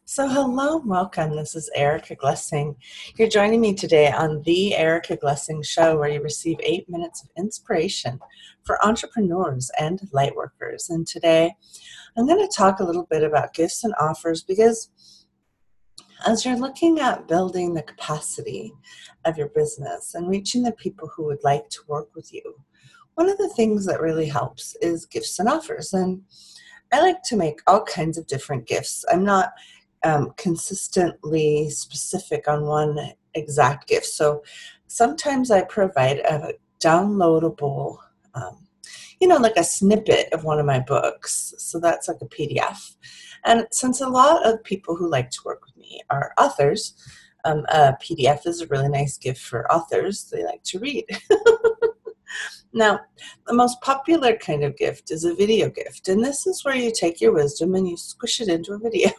Hello and welcome. This is Erica Glessing. You're joining me today on The Erica Glessing Show, where you receive 8 minutes of inspiration for entrepreneurs and lightworkers. And today I'm going to talk a little bit about gifts and offers because as you're looking at building the capacity of your business and reaching the people who would like to work with you, one of the things that really helps is gifts and offers. And I like to make all kinds of different gifts. I'm not consistently specific on one exact gift. So sometimes I provide a downloadable, like a snippet of one of my books. So that's like a PDF. And since a lot of people who like to work with me are authors, a PDF is a really nice gift for authors. They like to read. Now, the most popular kind of gift is a video gift, and this is where you take your wisdom and you squish it into a video.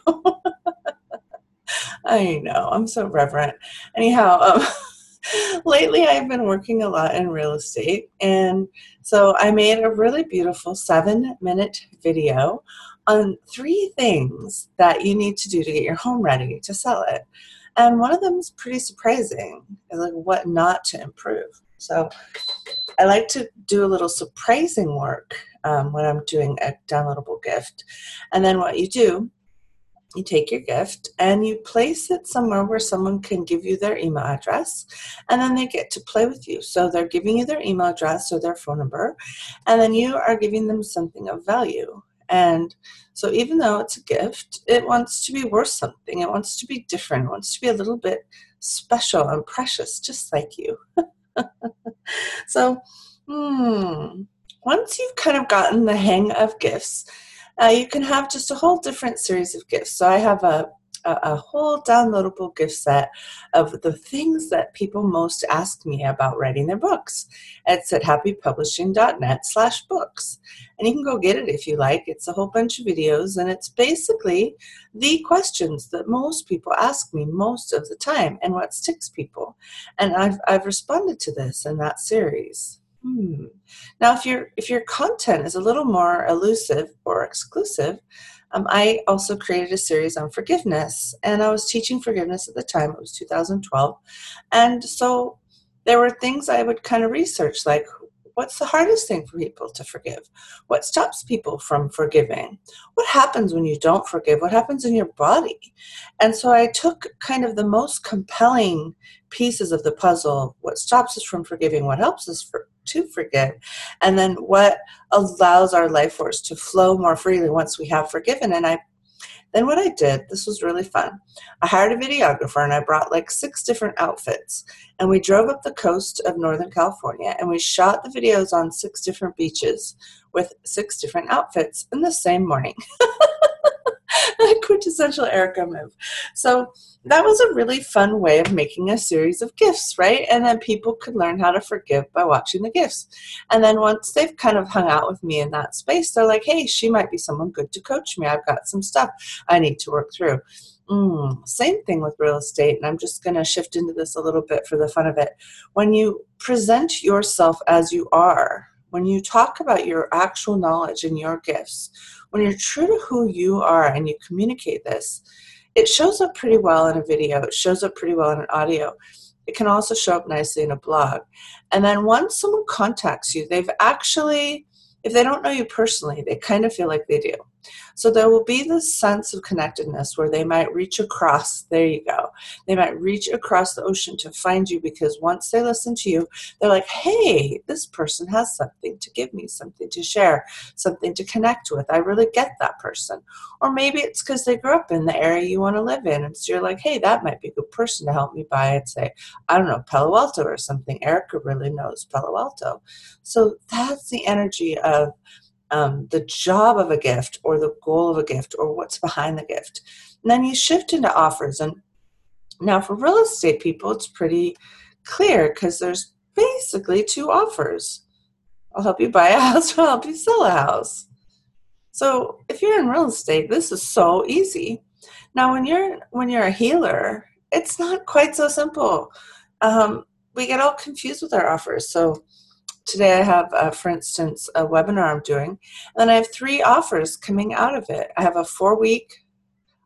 I know, I'm so reverent. Anyhow, lately I've been working a lot in real estate, and so I made a really beautiful 7-minute video on 3 things that you need to do to get your home ready to sell it. And one of them is pretty surprising, like what not to improve. So I like to do a little surprising work when I'm doing a downloadable gift. And then what you do, you take your gift and you place it somewhere where someone can give you their email address, and then they get to play with you. So they're giving you their email address or their phone number, and then you are giving them something of value. And so even though it's a gift, it wants to be worth something. It wants to be different. It wants to be a little bit special and precious, just like you. So, once you've kind of gotten the hang of gifts, you can have just a whole different series of gifts. So I have a whole downloadable gift set of the things that people most ask me about writing their books. It's at happypublishing.net/books. And you can go get it if you like. It's a whole bunch of videos, and it's basically the questions that most people ask me most of the time and what sticks people. And I've responded to this in that series. Now, if your content is a little more elusive or exclusive, I also created a series on forgiveness, and I was teaching forgiveness at the time. It was 2012, and so there were things I would kind of research, like what's the hardest thing for people to forgive? What stops people from forgiving? What happens when you don't forgive? What happens in your body? And so I took kind of the most compelling pieces of the puzzle, what stops us from forgiving, what helps us to forgive, and then what allows our life force to flow more freely once we have forgiven. And then what I did, this was really fun. I hired a videographer and I brought like 6 different outfits, and we drove up the coast of Northern California and we shot the videos on 6 different beaches with 6 different outfits in the same morning. A quintessential Erica move. So that was a really fun way of making a series of gifts, right? And then people could learn how to forgive by watching the gifts. And then once they've kind of hung out with me in that space, they're like, hey, she might be someone good to coach me. I've got some stuff I need to work through. Same thing with real estate, and I'm just going to shift into this a little bit for the fun of it. When you present yourself as you are, when you talk about your actual knowledge and your gifts, when you're true to who you are and you communicate this, it shows up pretty well in a video. It shows up pretty well in an audio. It can also show up nicely in a blog. And then once someone contacts you, they've actually, if they don't know you personally, they kind of feel like they do. So there will be this sense of connectedness where they might reach across, there you go. They might reach across the ocean to find you, because once they listen to you, they're like, hey, this person has something to give me, something to share, something to connect with. I really get that person. Or maybe it's because they grew up in the area you want to live in. And so you're like, hey, that might be a good person to help me buy and say, I don't know, Palo Alto or something. Erica really knows Palo Alto. So that's the energy of the job of a gift or the goal of a gift or what's behind the gift. And then you shift into offers. And now for real estate people, it's pretty clear because there's basically 2 offers. I'll help you buy a house, or I'll help you sell a house. So if you're in real estate, this is so easy. Now, when you're a healer, it's not quite so simple. We get all confused with our offers. So today I have, for instance, a webinar I'm doing, and then I have 3 offers coming out of it. I have a 4-week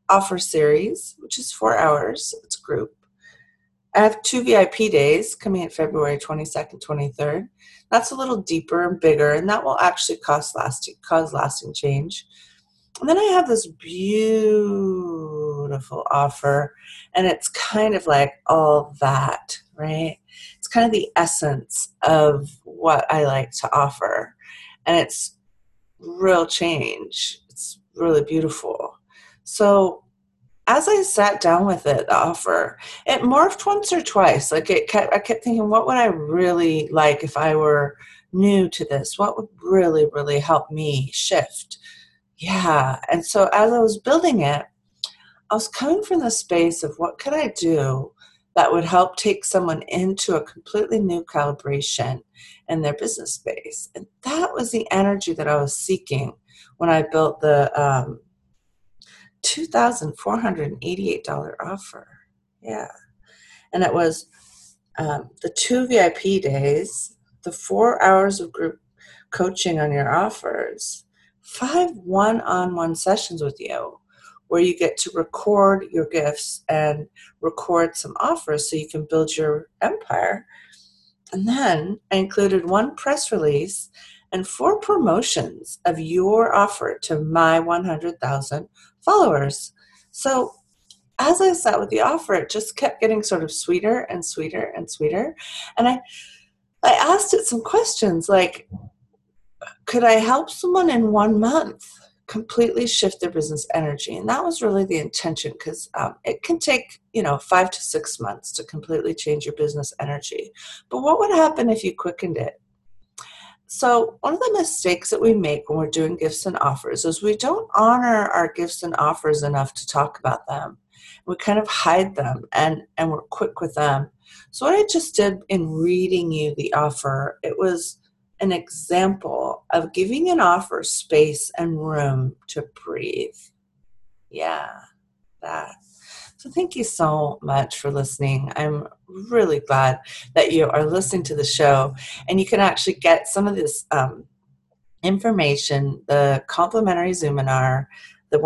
offer series, which is 4 hours. It's group. I have 2 VIP days coming in February 22nd, 23rd. That's a little deeper and bigger, and that will actually cause lasting change. And then I have this beautiful offer, and it's kind of like all that, right? It's kind of the essence of what I like to offer. And it's real change. It's really beautiful. So as I sat down with it, the offer, it morphed once or twice. Like I kept thinking, what would I really like if I were new to this? What would really, really help me shift? Yeah. And so as I was building it, I was coming from the space of what could I do that would help take someone into a completely new calibration in their business space. And that was the energy that I was seeking when I built the $2,488 offer. Yeah. And it was the 2 VIP days, the 4 hours of group coaching on your offers, 5 one-on-one sessions with you where you get to record your gifts and record some offers so you can build your empire. And then I included 1 press release and 4 promotions of your offer to my 100,000 followers. So as I sat with the offer, it just kept getting sort of sweeter and sweeter and sweeter. And I asked it some questions like, could I help someone in 1 month completely shift their business energy? And that was really the intention, because it can take 5 to 6 months to completely change your business energy. But what would happen if you quickened it? So one of the mistakes that we make when we're doing gifts and offers is we don't honor our gifts and offers enough to talk about them. We kind of hide them and we're quick with them. So what I just did in reading you the offer, it was an example of giving an offer space and room to breathe. Yeah, that. So thank you so much for listening. I'm really glad that you are listening to the show, and you can actually get some of this information, the complimentary Zoominar, the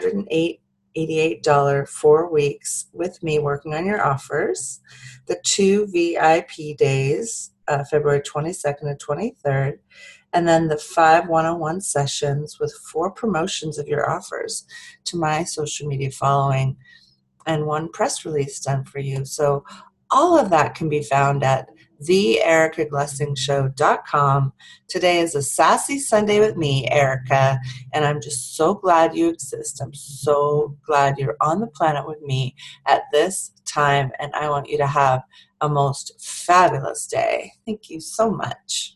$188 4 weeks with me working on your offers, the 2 VIP days, February 22nd and 23rd, and then the 5 one-on-one sessions with 4 promotions of your offers to my social media following, and 1 press release done for you. So all of that can be found at theericaglussingshow.com. Today is a sassy Sunday with me, Erica, and I'm just so glad you exist. I'm so glad you're on the planet with me at this time, and I want you to have a most fabulous day. Thank you so much.